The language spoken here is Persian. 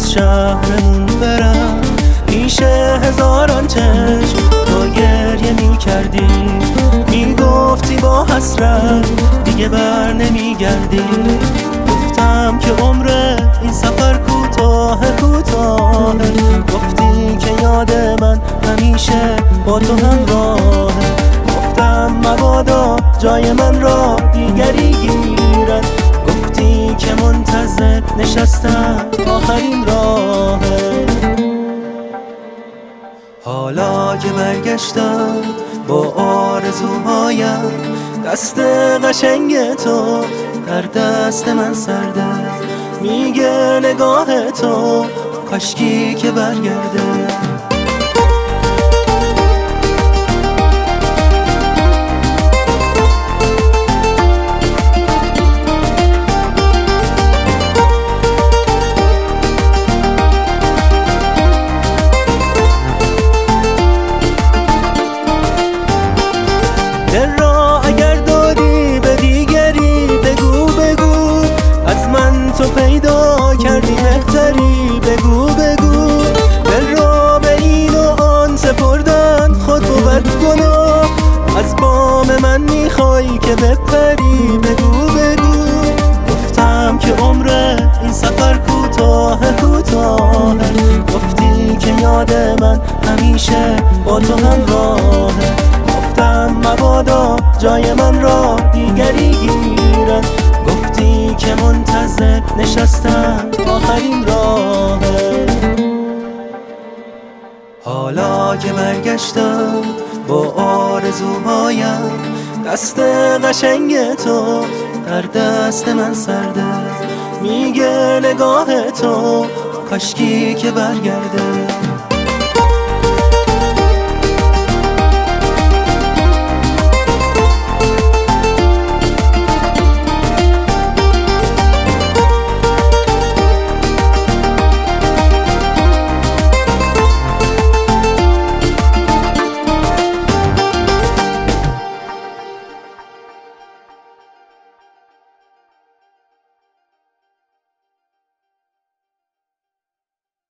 از شهرمون برم، پیش هزاران چشم تو گریه می کردی، می گفتی با حسرت دیگه بر نمی گردی. گفتم که عمر این سفر کوتاه کوتاه، گفتی که یاد من همیشه با تو همراهه. گفتم مبادا جای من را دیگری گیرد، گفتی که منتظر نشستم آخرین راهه. حالا که برگشتم با آرزوهایم، دست قشنگ تو در دست من سرده، میگه نگاه تو کاشکی که برگرده. دل را اگر دادی به دیگری بگو بگو، از من تو پیدا کردی بهتری بگو بگو. دل را به این و آن سپردن خود بود گناه، از بام من میخوای که بپری بگو بگو. گفتم که عمر این سفر کوتاه کوتاه، گفتی که یاد من همیشه با تو همراهه. گفتم مبادا جای من را دیگری گیرد، گفتی که منتظر نشستم آخرین راهه. حالا که برگشتم با آرزوهایم، دست قشنگ تو در دست من سرده، میگه نگاه تو کاشکی که برگرده.